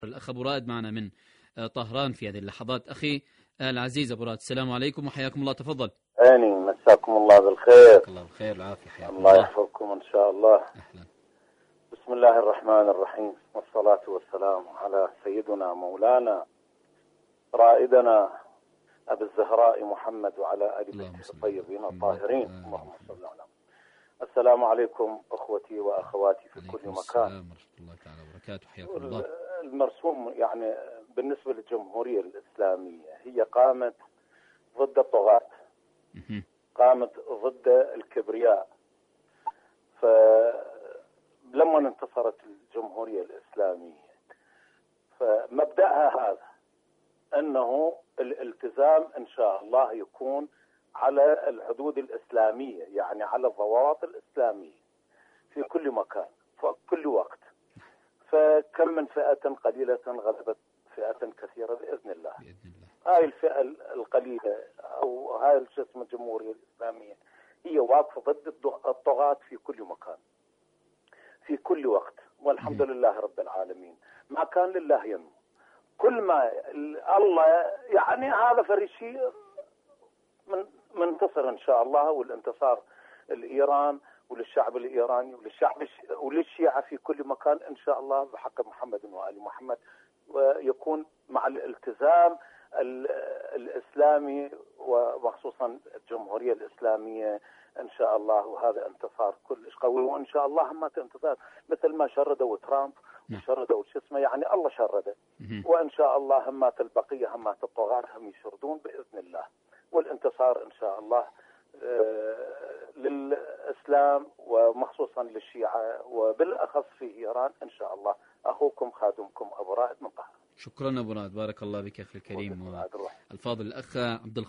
الأخ أبو رائد معنا من طهران في هذه اللحظات. أخي العزيز أبو رائد، السلام عليكم وحياكم الله، تفضل. آني مساكم الله بالخير. الله بالخير والعافية، حياكم الله يحفظكم إن شاء الله. أهلا. بسم الله الرحمن الرحيم، والصلاة والسلام على سيدنا مولانا رائدنا أبي الزهراء محمد وعلى آل بيته الطيبين الطاهرين. اللهم صل على. السلام عليكم أخوتي وأخواتي في كل مكان. السلام ورحمة الله تعالى وبركاته، حياكم الله. المرسوم يعني بالنسبة للجمهورية الإسلامية هي قامت ضد الطغاة، قامت ضد الكبرياء. فلما انتصرت الجمهورية الإسلامية فمبدأها هذا، أنه الالتزام إن شاء الله يكون على الحدود الإسلامية، يعني على الضوابط الإسلامية في كل مكان في كل وقت. فكم من فئة قليلة غلبت فئة كثيرة بإذن الله. هاي الفئة القليلة أو هاي الجسم الجمهورية الإسلامية هي واقفة ضد الطغاة في كل مكان في كل وقت، والحمد لله رب العالمين. ما كان لله ينمو. كل ما الله يعني هذا فريشي منتصر إن شاء الله، والانتصار الإيران وللشعب الإيراني وللشيعة في كل مكان إن شاء الله بحق محمد وآل محمد، ويكون مع الالتزام الإسلامي وخصوصا الجمهورية الإسلامية إن شاء الله. وهذا انتصار كلش قوي، وإن شاء الله هم انتصار مثل ما شردوا ترامب وشردوا شو اسمه، يعني الله شرده، وإن شاء الله همات البقية همات الطغاة هم يشردون بإذن الله. والانتصار إن شاء الله للإسلام ومخصوصا للشيعة وبالأخص في إيران إن شاء الله. أخوكم خادمكم أبو رائد من طهران. شكرا أبو رائد، بارك الله بك أخي الكريم. الفاضل الأخ عبد